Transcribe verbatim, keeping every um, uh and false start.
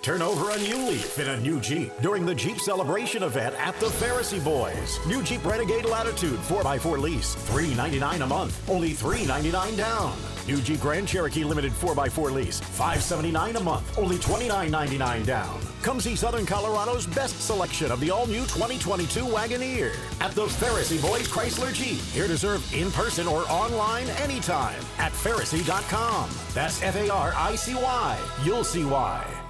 Turn over a new leaf in a new Jeep during the Jeep Celebration event at the Pharisee Boys. New Jeep Renegade Latitude four by four lease, three ninety-nine a month, only three ninety-nine down. New Jeep Grand Cherokee Limited four by four lease, five seventy-nine a month, only twenty-nine ninety-nine down. Come see Southern Colorado's best selection of the all-new twenty twenty-two Wagoneer at the Pharisee Boys Chrysler Jeep. Here to serve in person or online anytime at Pharisee dot com. That's F A R I C Y. You'll see why.